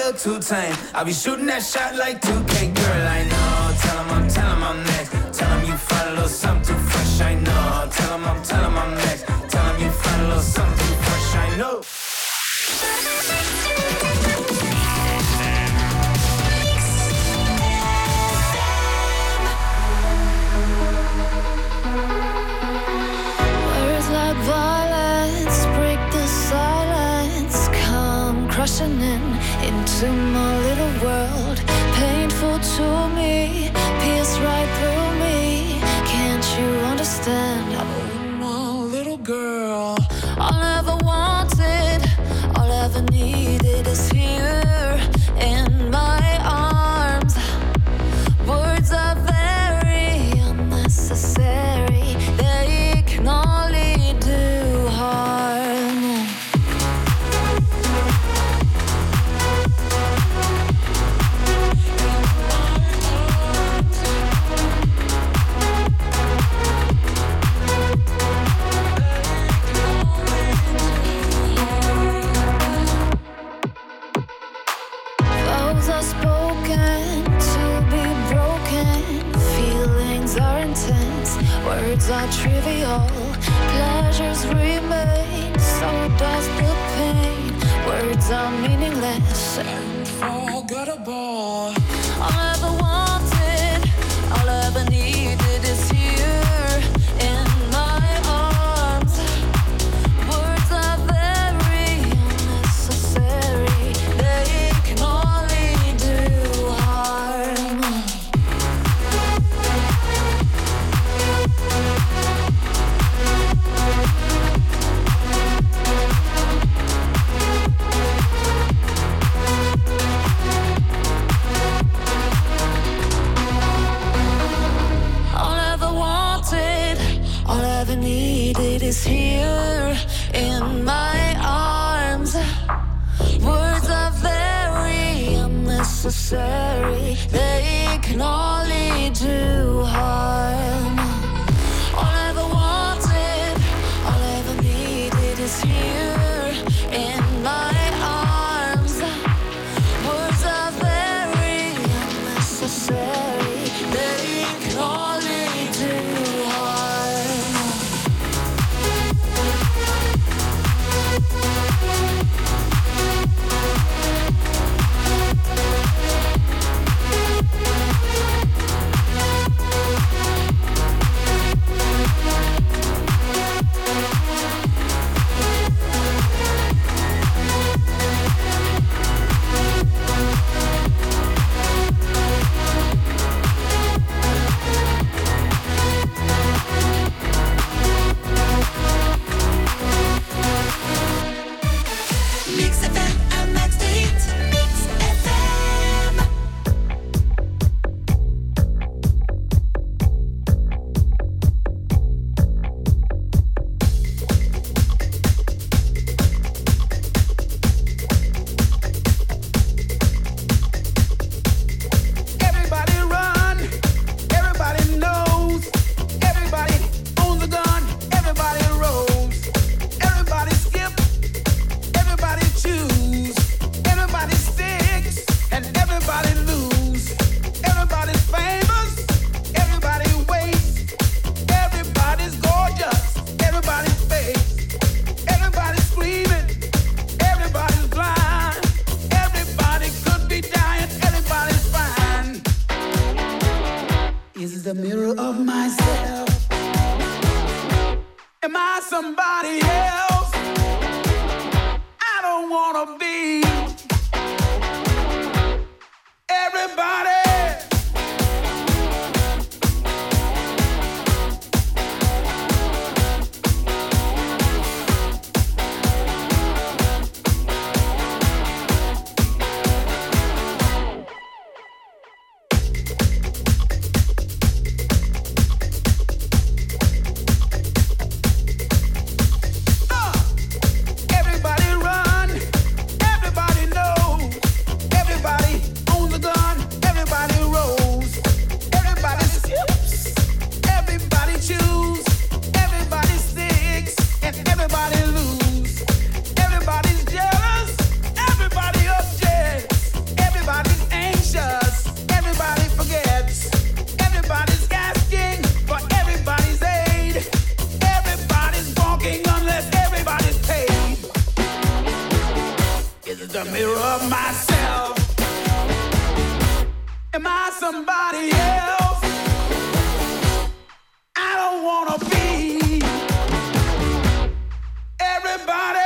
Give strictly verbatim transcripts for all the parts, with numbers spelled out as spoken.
little too tame. I'll be shooting that shot like two K, girl, I know. Tell him I'm, tell him I'm next. Tell him you find a little something too fresh, I know. Tell him I'm, tell him I'm next. Tell him you find a little something too fresh, I know. Words like violence break the silence, come crushing in into my little world. Painful to me, pierce right through me. Can't you understand? Oh, my little girl. All I ever wanted, all I ever needed is here in my arms. Words are very unnecessary, they can only do harm. Vows are spoken to be broken. Feelings are intense, words are trivial. Pleasures remain, so does the pain. Words are meaningless and forgettable. All I ever wanted, all I ever needed is here in my arms. Words are very unnecessary, they can only do harm. All I ever wanted, all I ever needed is here in my arms. Words are very unnecessary, they can only do harm. All I ever wanted, all I ever needed is here in my arms. Words are very unnecessary, they can only do harm. Mix F M à Max de hits. Mix F M. Everybody run, everybody knows, everybody owns a gun, everybody rolls, everybody skip, everybody choose, everybody sticks, and everybody lose. Everybody's famous, everybody waits, everybody's gorgeous, everybody's fake, everybody's screaming, everybody's blind, everybody could be dying, everybody's fine. Is the mirror of myself? Am I somebody else? I don't wanna be everybody. Uh, Everybody run, everybody of myself? Am I somebody else? I don't wanna be everybody.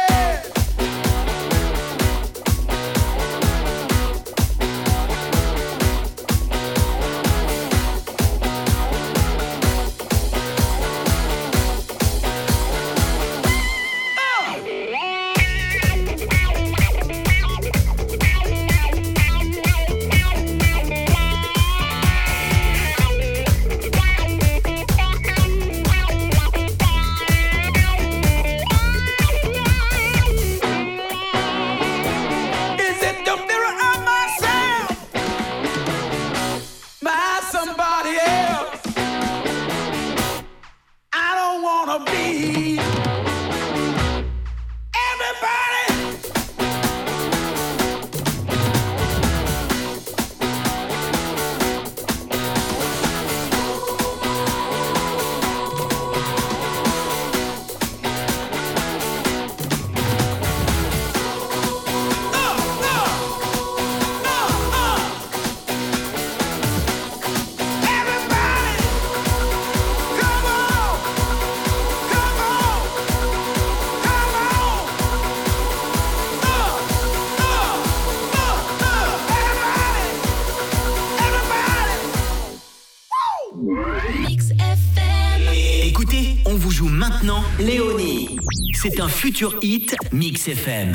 Léonie, c'est un futur hit Mix F M.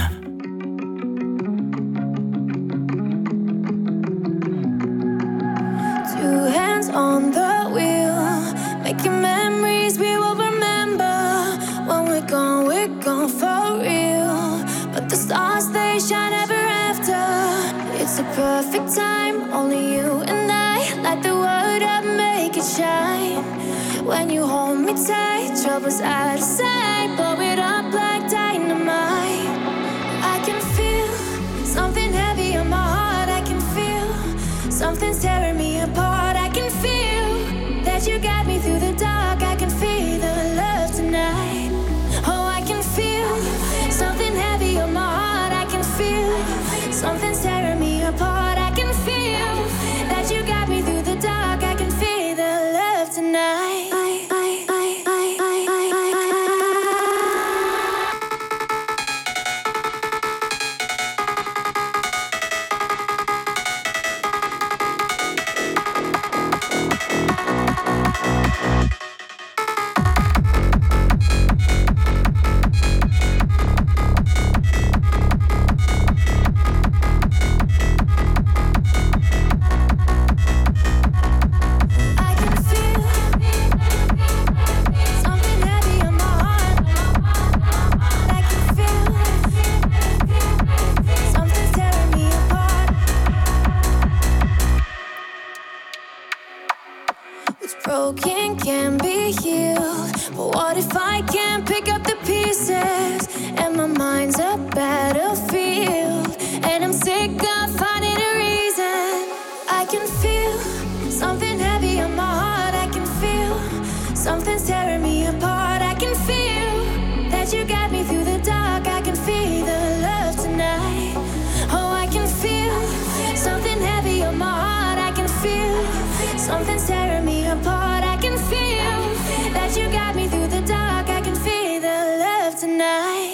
Two hands on the wheel, making memories we will remember. When we're gone, we're gone for real. But the stars, they shine ever after. It's a perfect time, only you and I. Light the world up, make it shine. When you hold me tight, trouble's out of sight. Blow it up like dynamite. I can feel something heavy on my heart. I can feel something's tearing me apart. I can feel that you got me through the dark. I can feel the love tonight. Oh, I can feel something heavy on my heart. I can feel something's tearing me apart. I can feel that you got me through the dark. I can feel the love tonight. Broken can be healed, but what if I can't pick up the pieces? And my mind's a battlefield, and I'm sick of finding a reason. I can feel something heavy on my heart. I can feel something's tearing me apart. I can feel that you got me through the dark. I can feel the love tonight. Oh, I can feel something heavy on my heart. I can feel something's tearing me apart. I can feel that you got me through the dark. I can feel the love tonight.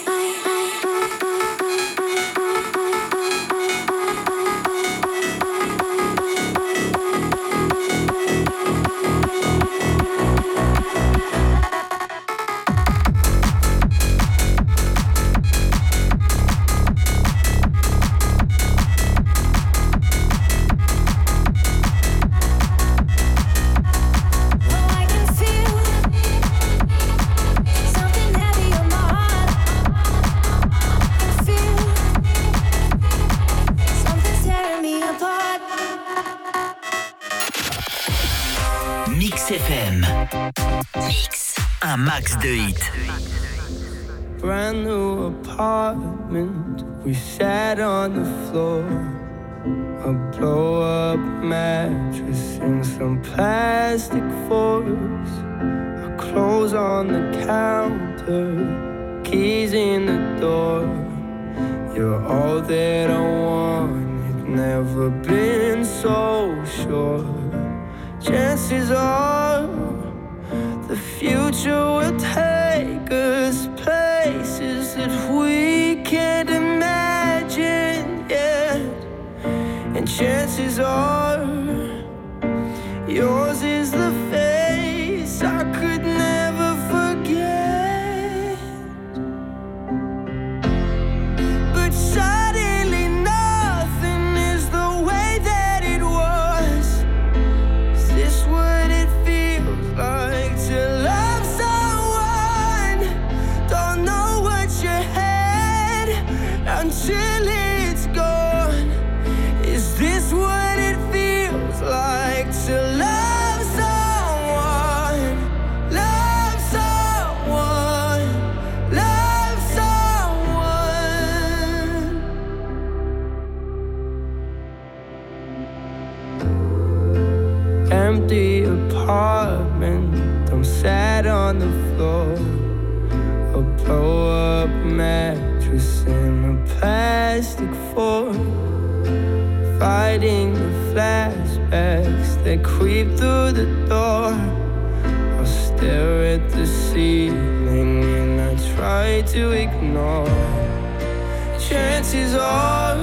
Mix F M. Mix. Un max de hits. Brand new apartment, we sat on the floor. A blow-up mattress and some plastic forks. Our clothes on the counter, keys in the door. You're all that I wanted, never been so sure. Chances are the future will take us places that we can't imagine yet. And chances are yours is the face I could never forget. But suddenly nothing is the way that it was. Is this what it feels like to love someone? Don't know what you had until it's gone. Is this what it feels like to love someone? Love someone, love someone. Empty apartment, I'm sat on the floor. A blow-up mattress in a plastic fork. Fighting the flashbacks that creep through the door. I stare at the ceiling and I try to ignore. Chances are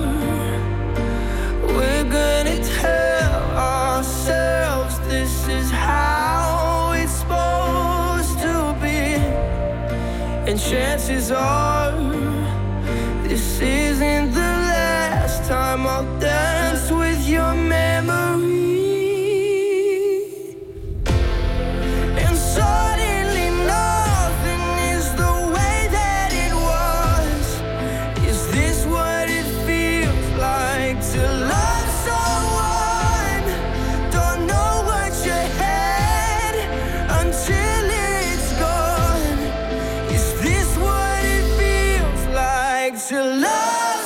we're gonna tell ourselves this is how it's supposed to be. And chances are this isn't the last time I'll dance with your memory. And suddenly nothing is the way that it was. Is this what it feels like to love someone? Don't know what you had until it's gone. Is this what it feels like to love?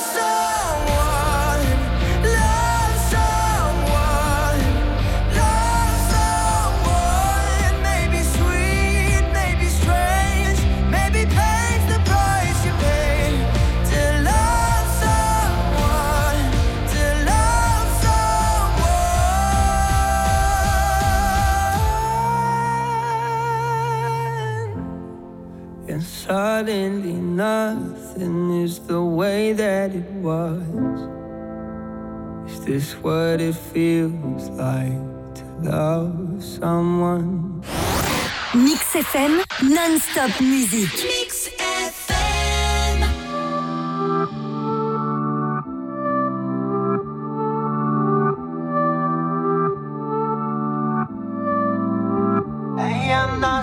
Suddenly nothing is the way that it was. Is this what it feels like to love someone? Mix F M, non-stop musique. Mix F M. Ella anda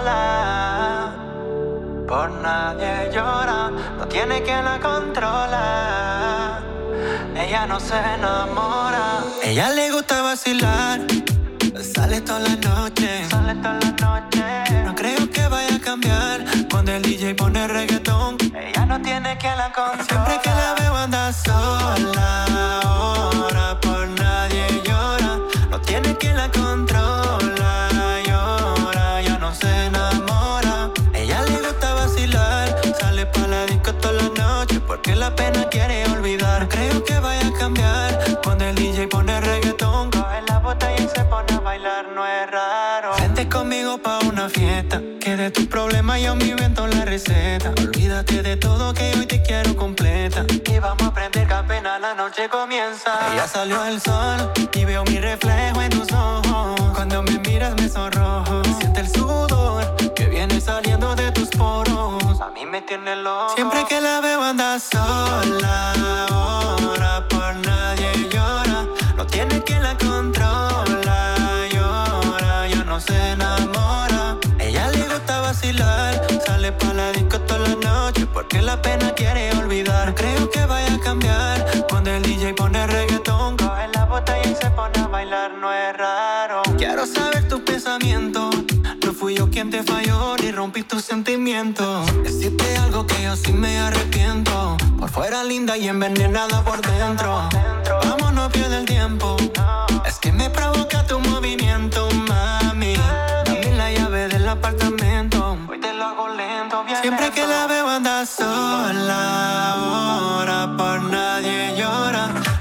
sola, por nadie llora, no tiene quien la controla. Ella no se enamora. Ella le gusta vacilar, sale toda la noche, sale toda la noche. No creo que vaya a cambiar cuando el D J pone reggaetón. Ella no tiene quien la controla. Siempre que la veo anda sola, ahora por nadie llora, no tiene quien la controla. Llora, ya no se enamora. Ella le gusta vacilar, sale pa' la disco toda la noche porque la pena quiere olvidar. Creo que vaya a cambiar cuando el D J pone reggaetón. Coge la botella y se pone a bailar, no es raro. Vente conmigo pa' una fiesta, que de tus problemas yo me invento la receta. Olvídate de todo que hoy te quiero completa. Y vamos a aprender que apenas la noche comienza. Ya salió el sol y veo mi reflejo en tus ojos. Cuando me miras me sonrojo. Siente el sudor que viene saliendo de tus poros. A mí me tiene loco. Siempre que la veo anda sola, ahora por nadie llora, no tiene quien la controla. Llora, ya no se enamora. Ella le gusta vacilar, sale pa' la disco toda la noche porque la pena quiere olvidar. Creo que vaya a cambiar cuando el D J pone reggaetón. Coge la botella y se pone a bailar, no es raro. Quiero saber tus pensamientos. No fui yo quien te falló ni rompí tus sentimientos. Decirte algo que yo sí me arrepiento. Por fuera linda y envenenada por dentro. Vamos, no pierdas el tiempo. Es que me provoca tu movimiento, mami. Dame la llave del apartamento. Hoy te lo hago lento, bien. Siempre que la veo anda sola, ahora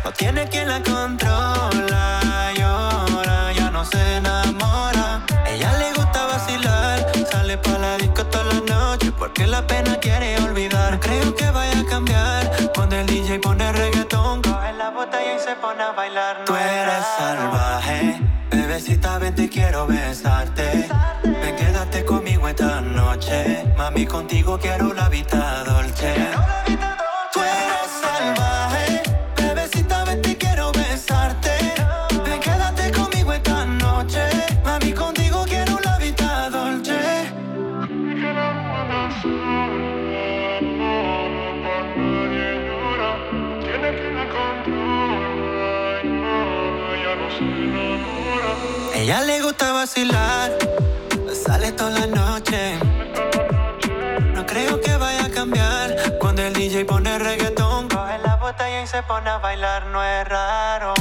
no tiene quien la controla. Y ahora ya no se enamora. Ella le gusta vacilar, sale pa' la disco toda la noche porque la pena quiere olvidar. No creo que vaya a cambiar cuando el D J pone reggaetón. Coge la botella y se pone a bailar. No. Tú eres salvaje, bebecita, ven, te quiero besarte. Ven, quédate conmigo esta noche. Mami, contigo quiero la vida dolce. Tú eres salvaje, bebecita, ven, te quiero besarte. Ven, quédate conmigo esta noche. Mami, contigo quiero la vida dolce. Ella le gusta vacilar, sale toda la noche. No creo que vaya a cambiar cuando el D J pone reggaetón. Coge la botella y se pone a bailar, no es raro.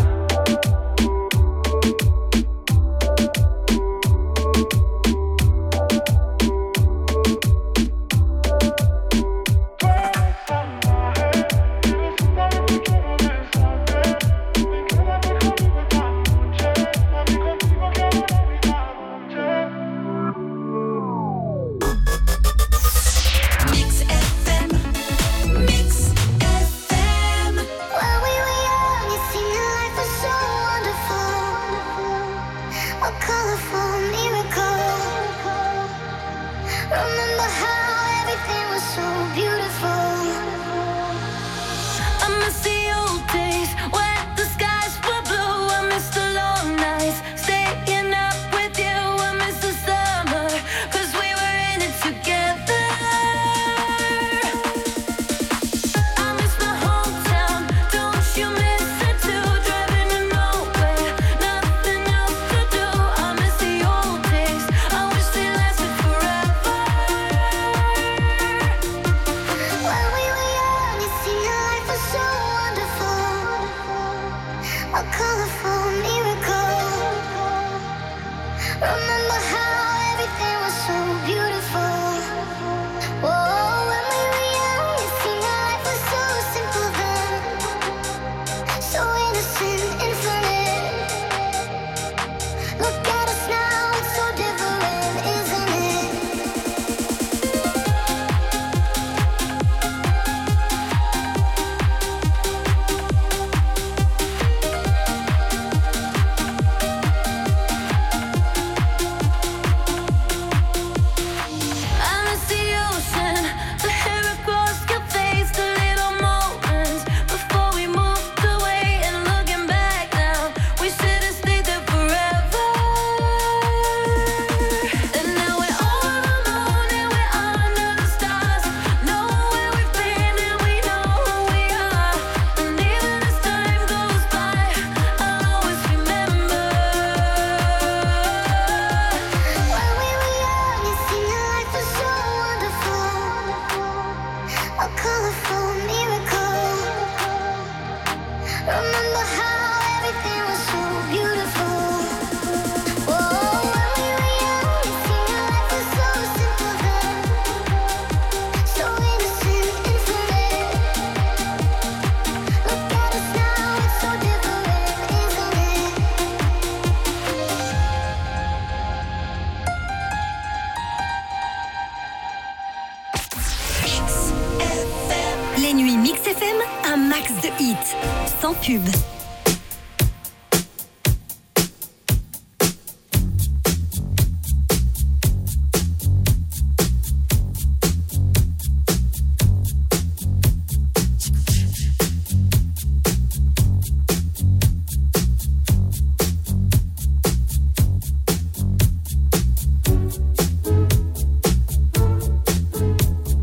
Sans pub.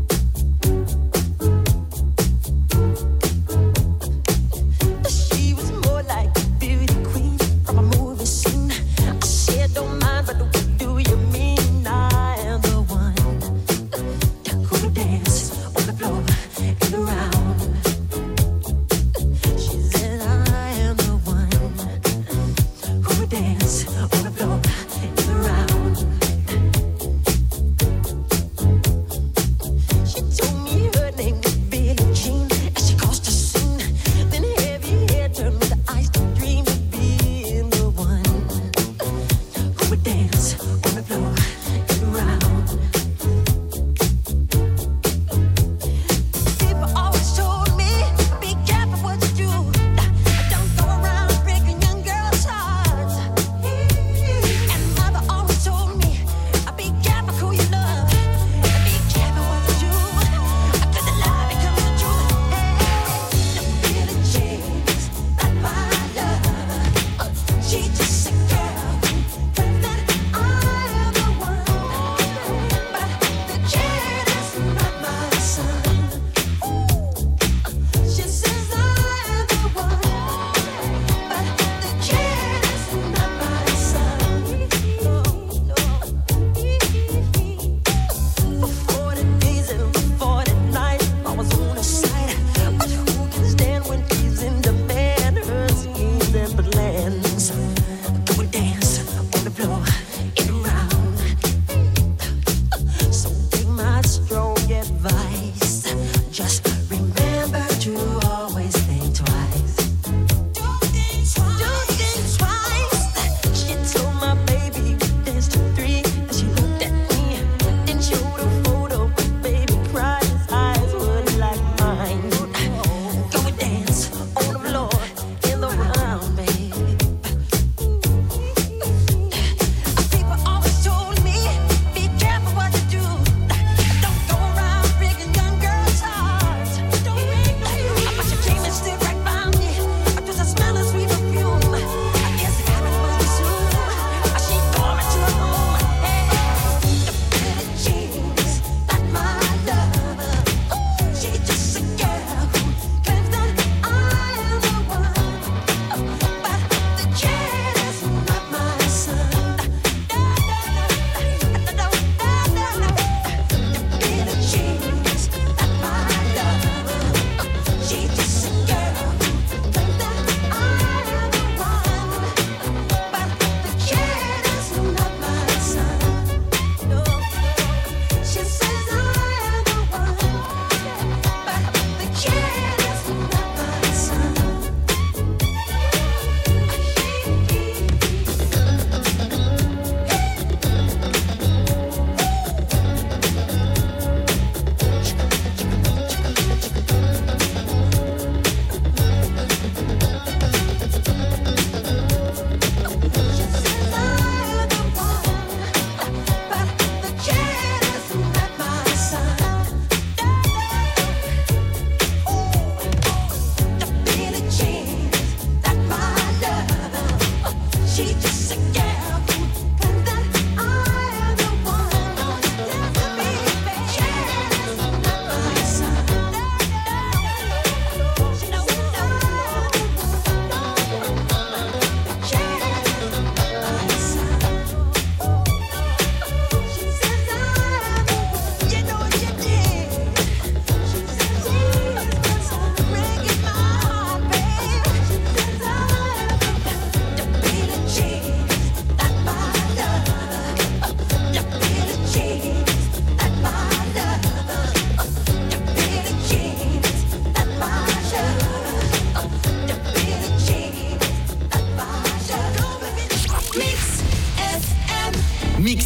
She was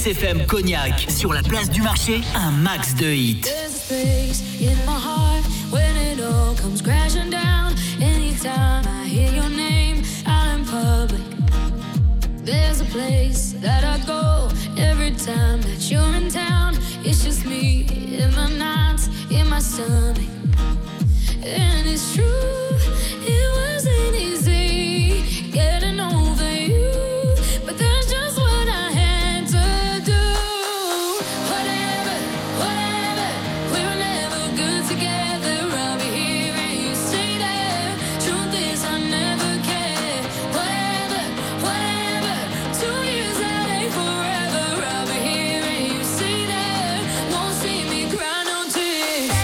Mix F M Cognac, sur la place du marché, un max de hits. There's a space in my heart when it all comes crashing down. Anytime I hear your name out in public, there's a place that I go every time that you're in town. It's just me in the nights, in my stomach. And it's true, it wasn't easy getting over you, but that's just what I had to do. Whatever, whatever, we were never good together. I'll be here and you stay there. Truth is I never cared. Whatever, whatever, two years that ain't forever. I'll be here and you stay there. Won't see me cry no tears.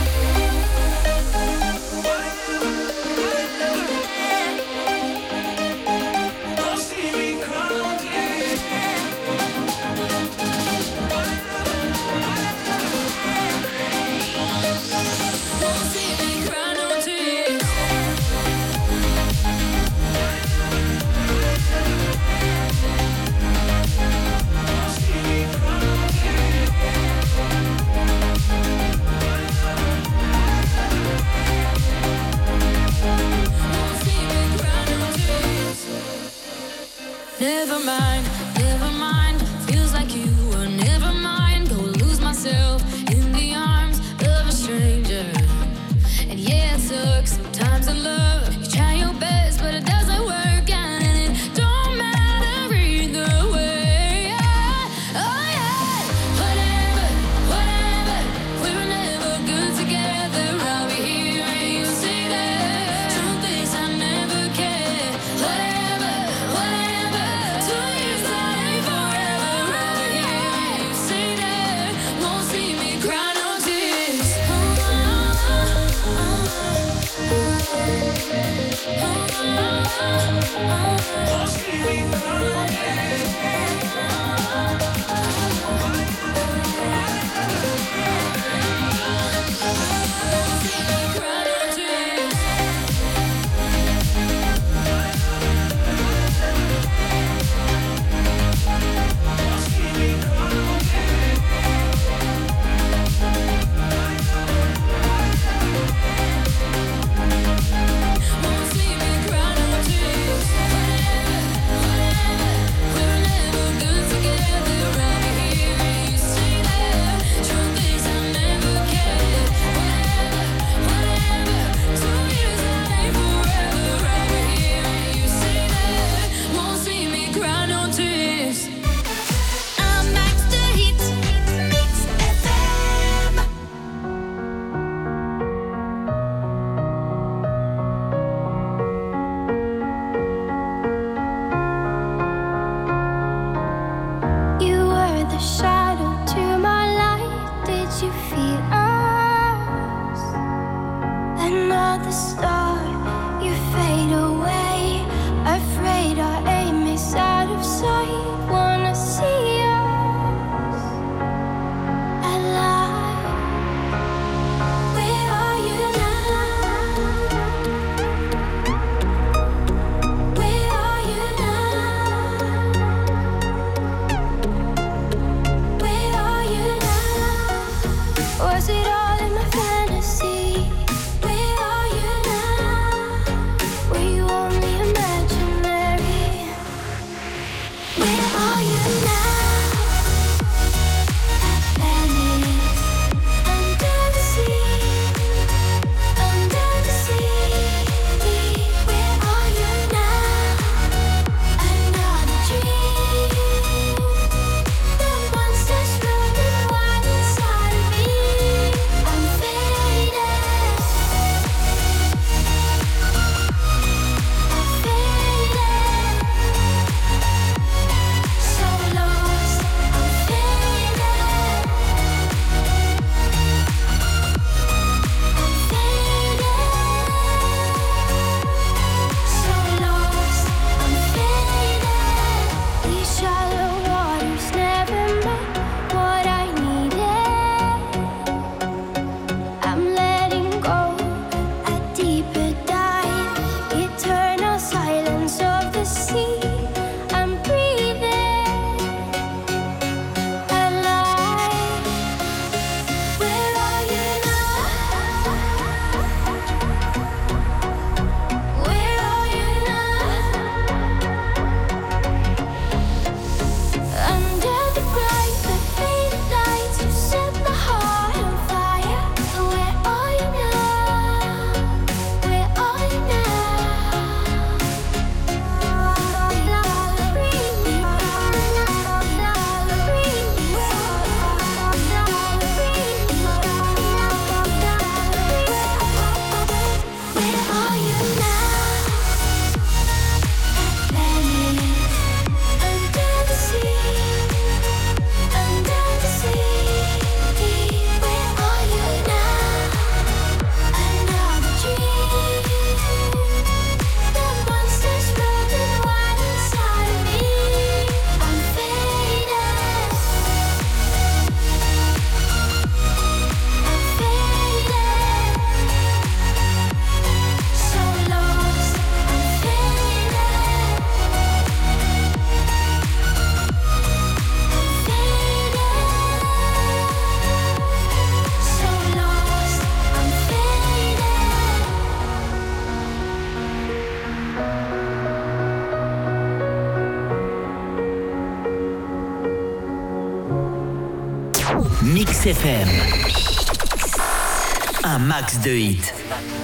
Won't see me cry no tears. Won't see me cry no tears. Never mind, never mind. Feels like you were never mine. Go lose myself in the arms of a stranger. And yeah, it sucks sometimes in love. You try your best, but it doesn't work out, and it don't matter either way. Yeah. Oh yeah, whatever, whatever. We were never good together. I'll be here and you stay there. Truth is I never cared. Whatever, whatever. Two years that ain't forever. I'll be here and you stay there. Won't see me cry no tears. Oh, oh, oh, Won't see me cry no tears. Mix F M. Un max de hits.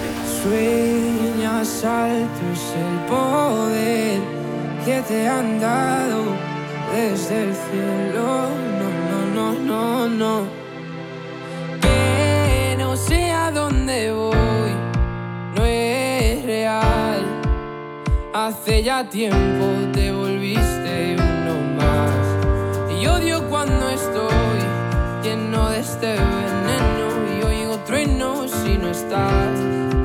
Sueñas alto es el poder que te han dado desde el cielo. No, no, no, no, no. Que no sé a dónde voy, no es real. Hace ya tiempo te volviste uno más. Y odio cuando estoy lleno de este veneno y oigo truenos si no estás.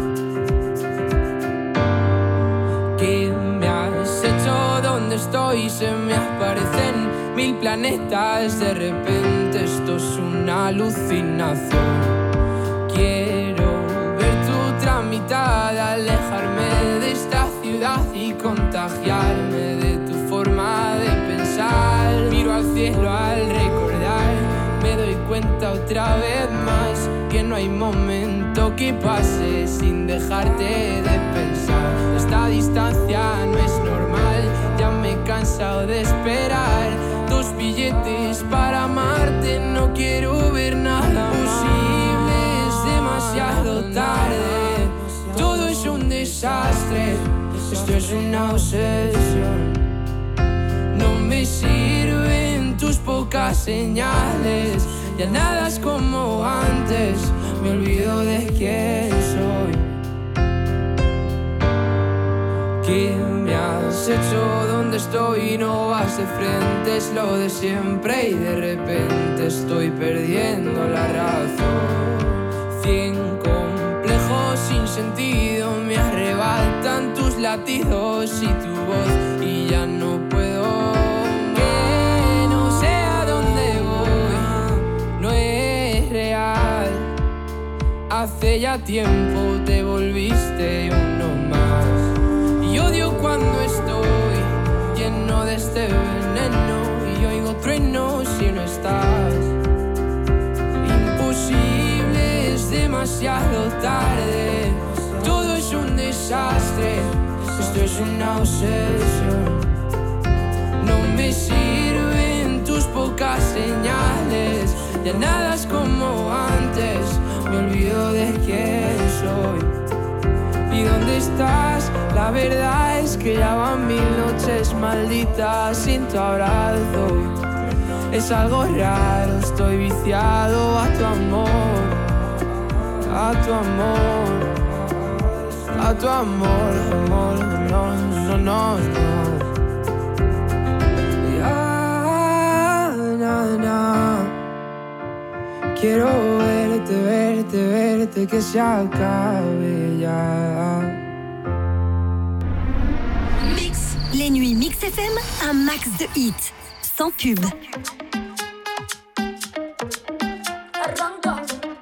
¿Qué me has hecho? ¿Dónde estoy? Se me aparecen mil planetas. De repente esto es una alucinación. Quiero ver tu otra mitad, alejarme de esta ciudad y contagiarme de tu forma de pensar. Miro al cielo al recordar, me doy cuenta otra vez más que no hay momento que pase sin dejarte de pensar. Esta distancia no es normal, ya me he cansado de esperar. Dos billetes para amarte, no quiero ver nada posible, es demasiado tarde. Todo es un desastre, esto es una obsesión. No me sirven tus pocas señales, ya nada es como antes, me olvido de quién soy. ¿Qué me has hecho? ¿Dónde estoy? No vas de frente, es lo de siempre y de repente estoy perdiendo la razón. Cien complejos sin sentido me arrebatan tus latidos y tu voz y ya no puedo. Que no sé a dónde voy, no es real. Hace ya tiempo te volviste uno más. Y odio cuando estoy lleno de este veneno y oigo truenos si no estás. Imposible, es demasiado tarde. Todo es un desastre, esto es una obsesión. No me sirven tus pocas señales, ya nada es como antes, me olvido de quién soy. ¿Y dónde estás? La verdad es que ya van mil noches malditas sin tu abrazo. Es algo raro, estoy viciado a tu amor, a tu amor, a tu amor, amor, no, no, no, no. Ya, na, na. Quiero verte, verte, verte, que se acabe ya. Mix. Les nuits Mix F M, un max de hits, sans pub. Arranca.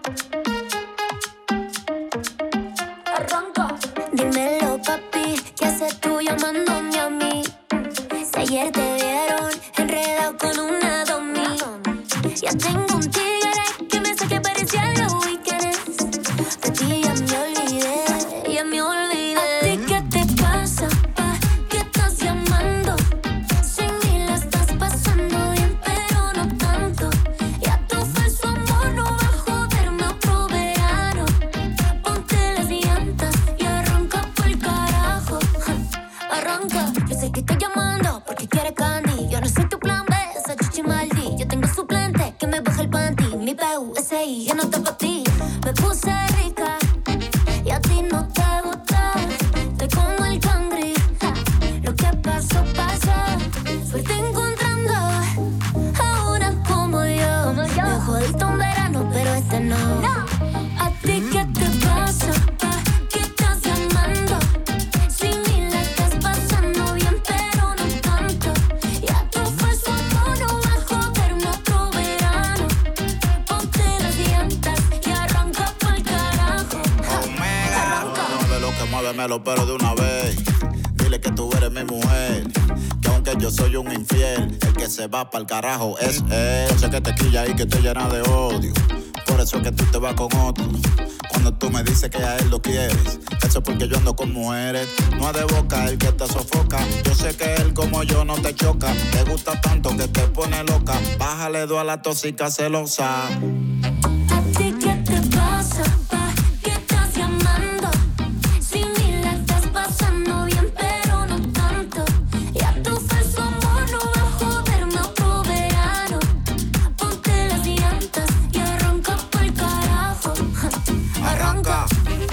Arranca. Dímelo, papi, ¿qué haces tú llamándome a mí? Si ayer te vieron enredado con una domi. Ya tengo un tigre que me saque parecía los weekends. De ti ya me olvidé, ya me olvidé. ¿A ti qué te pasa, pa? ¿Qué estás llamando? Sin mí la estás pasando bien, pero no tanto. Ya tu falso amor no va a joderme otro verano. Ponte las llantas y arranca por carajo. Arranca, yo sé que estoy llamando porque quieres candy. Yo no soy tu plan B, esa chichi maldi. Yo tengo suplente que me baja el panty. Mi P U S I, yo no te pa' ti. Me puse rica y a ti no te gusta. Estoy como el cangri, ja. Lo que pasó, pasó. Suerte encontrando a una como yo. Me jodiste un verano, pero este no. ¿A ti qué te pasa, pa? ¿Qué estás llamando? Sin mí la estás pasando bien, pero no tanto. Ya tu falso amor no va a joderme otro verano. Ponte las llantas y arranca pa'l carajo. Arranca. De lo que muéveme los pelos de una vez. Dile que tú eres mi mujer, que aunque yo soy un infiel, el que se va pa'l carajo es él. Sé que te quilla y que te llena de odio, por eso es que tú te vas con otro. Cuando tú me dices que a él lo quieres, eso es porque yo ando con mujeres. No es de boca el que te sofoca. Yo sé que él como yo no te choca. Te gusta tanto que te pone loca. Bájale dos a la tóxica celosa. ¿A ti qué te pasa? ¿Pa' qué estás llamando? Si ni la estás pasando bien, pero no tanto. Ya tu falso amor no va a joderme otro verano. Ponte las llantas y arranca pa'l carajo. Arranca.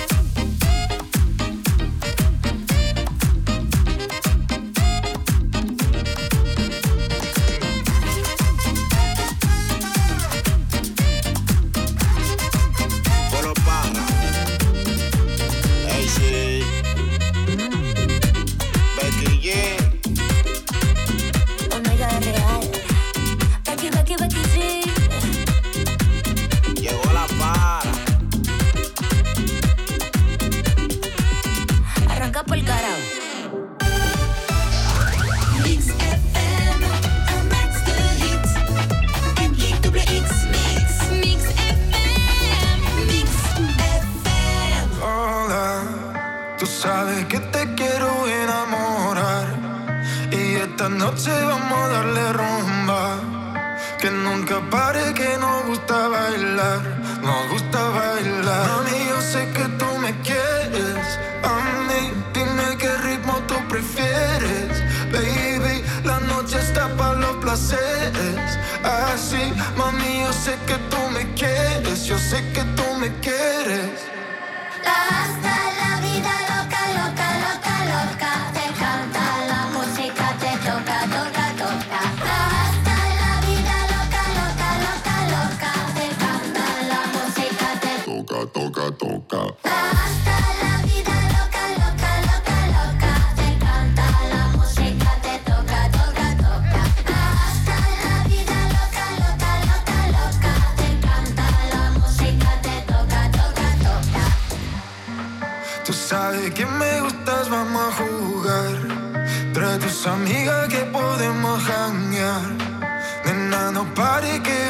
Noche vamos a darle rumba, que nunca pare, que nos gusta bailar, nos gusta bailar. Mami, yo sé que tú me quieres, a mí, dime qué ritmo tú prefieres. Baby, la noche está para los placeres, así, mami, yo sé que tú me quieres, yo sé que tú me quieres. Hasta la vida loca, loca, loca, loca, te canta la música, te toca, toca, toca. Hasta la vida loca, loca, loca, loca, te canta la música, te toca, toca, toca. Hasta la vida loca, loca, loca, loca, te canta la música, te toca, toca, toca. Hasta la vida loca, loca, loca, loca, te canta la música, te toca, toca, toca. Tú sabes que me gustas, vamos a jugar. Trae tus amigas que podemos janguear. Nena, no pare que